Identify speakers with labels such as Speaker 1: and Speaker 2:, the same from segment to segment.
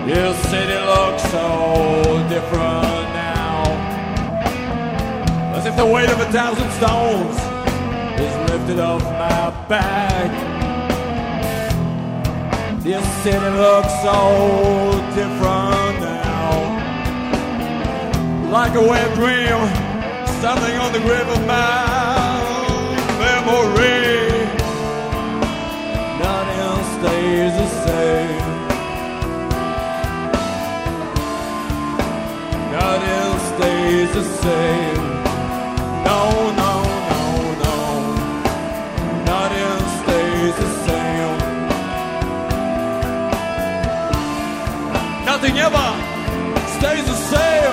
Speaker 1: Your city looks so different now, as if the weight of 1,000 stones is lifted off my back. Your city looks so different now, like a wet dream, stumbling on the grave of my memory. Nothing stays the same. Nothing stays the same. No, no, no, no. Nothing stays the same. Nothing ever stays the same.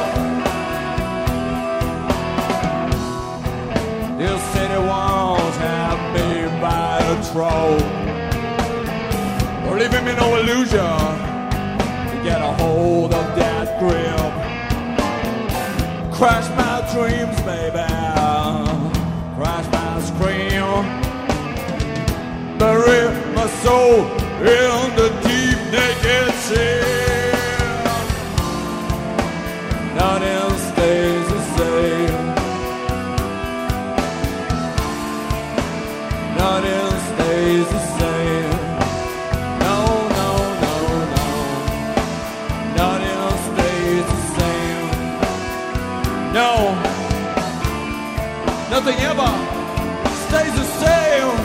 Speaker 1: This city walls have me by a troll, or leaving me no illusion to get a hold of that grip. Crash my dreams, baby. Crash my scream. Bury my soul in the deep naked sea. Nothing stays the same. Nothing stays the same. No, no, no, no. Nothing stays the same. No, nothing ever stays the same.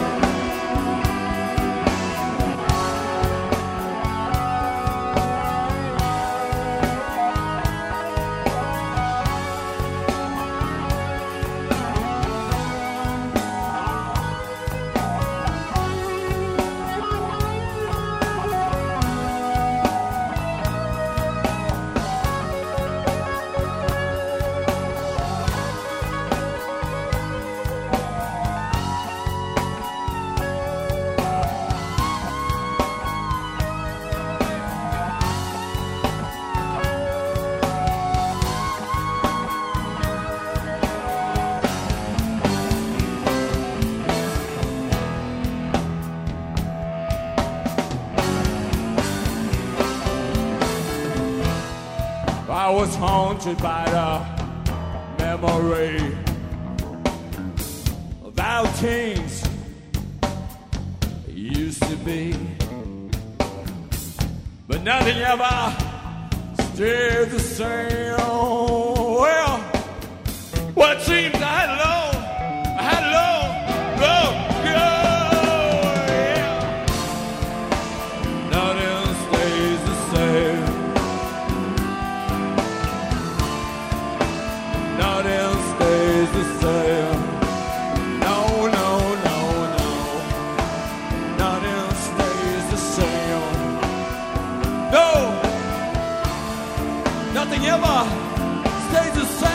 Speaker 1: I was haunted by the memory of how things used to be, but nothing ever stayed the same. Well, it seems I had long go, yeah. Nothing stays the same. Nothing stays the same. No, no, no, no. Nothing stays the same. No, nothing ever stays the same.